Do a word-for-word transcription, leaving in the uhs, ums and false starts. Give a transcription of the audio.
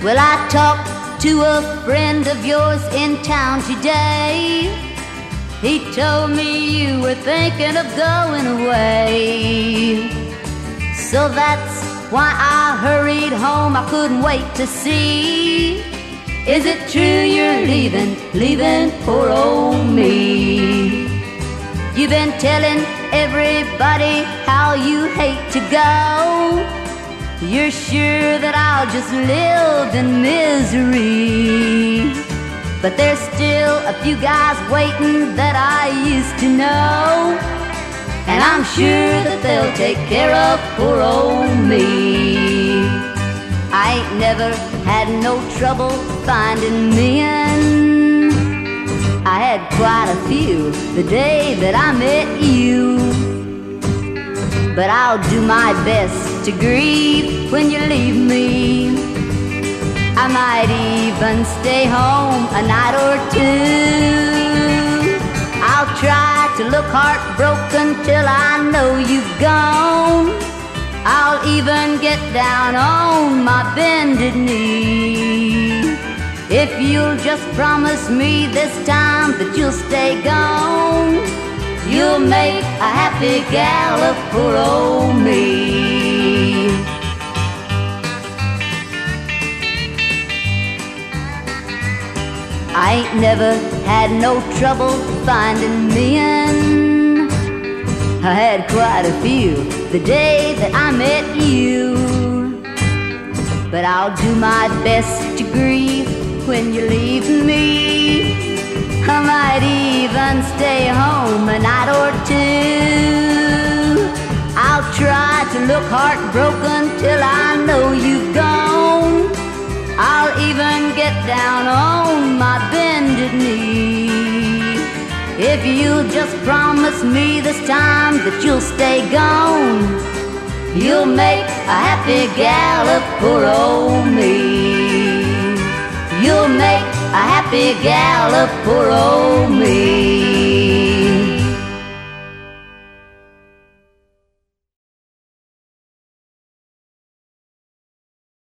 Well, I talked to a friend of yours in town today. He told me you were thinking of going away. So that's why I hurried home, I couldn't wait to see. Is it true you're leaving, leaving poor old me? You've been telling everybody how you hate to go. You're sure that I'll just live in misery. But there's still a few guys waiting that I used to know, and I'm sure that they'll take care of poor old me. I ain't never had no trouble finding men. I had quite a few the day that I met you. But I'll do my best to grieve when you leave me. I might even stay home a night or two. I'll try to look heartbroken till I know you've gone. I'll even get down on my bended knee. If you'll just promise me this time that you'll stay gone, you'll make a happy gal of poor old me. I ain't never had no trouble finding men. I had quite a few the day that I met you. But I'll do my best to grieve when you leave me. I might even stay home a night or two. I'll try to look heartbroken till I know you've gone. I'll even get down on my bended knee. If you'll just promise me this time that you'll stay gone, you'll make a happy gal of poor old me. You'll make a happy gal of poor old me.